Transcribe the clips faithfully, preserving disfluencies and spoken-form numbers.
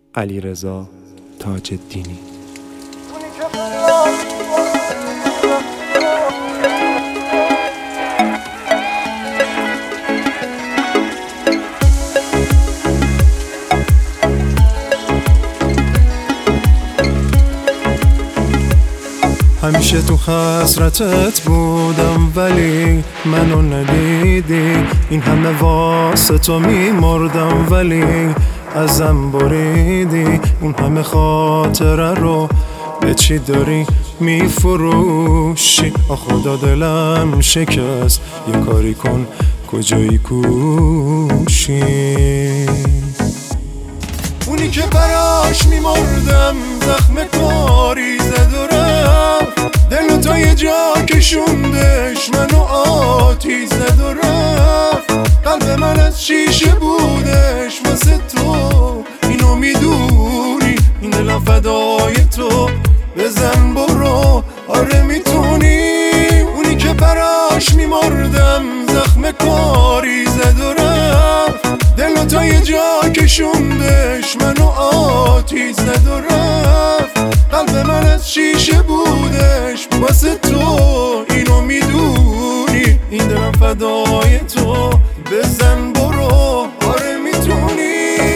علیرضا تاج‌الدینی. همیشه تو حسرتت بودم ولی منو ندیدی، این همه واسه تو میمردم ولی ازم بریدی، اون همه خاطره رو به چی داری میفروشی؟ آ خدا دلم شکست، یه کاری کن کجایی کوشی؟ اونی که براش میمردم زخم کاری زد و رفت، دلو تا یه جا کشوندش منو آتیش زد و رفت، قلب من از شیشه بودش واسه تو، اینو میدونی، این دلم فدای تو، بزن برو آره میتونی. اونی که براش میمردم زخم کاری زد و رفت، دلو تا یه جا کشوندش منو آتیش زد و رفت، قلب من از شیشه بودش واسه تو، اینو میدونی، این دلم فدای تو، بزن برو آره میتونی.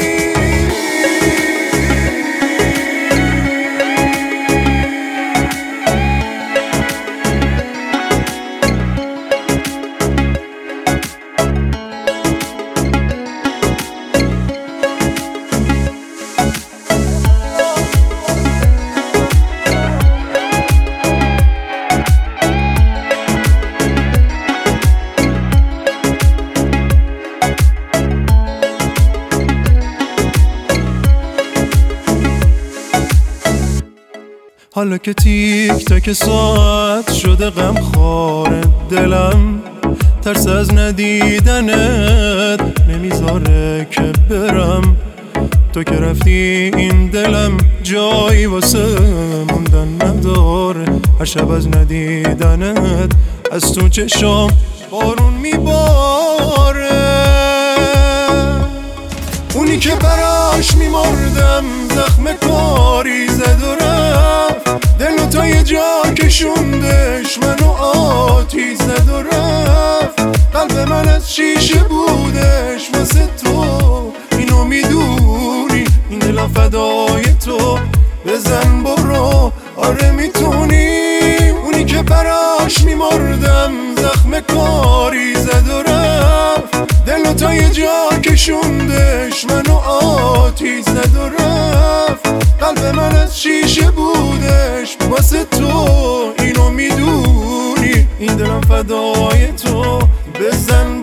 حالا که تیک تاک ساعت شده غم خواره دلم، ترس از ندیدنت نمیذاره که برم، تو که رفتی این دلم جایی واسه موندن نداره، هر شب از ندیدنت از تو چشام بارون میباره. اونی که براش میمردم زخم کاری زد و رفت، دلو تا یه جا کشوندش منو آتیش زد و رفت، قلب من از شیشه بودش واسه تو، اینو میدونی، این دلم فدای تو، بزن برو آره میتونی. اونی که براش میمردم زخم کاری زد و رفت، دلو تا یه جا کشوندش منو آتیش زد و رفت، قلب من از شیشه بودش واسه تو، اینو میدونی، این دلم فدای تو، بزن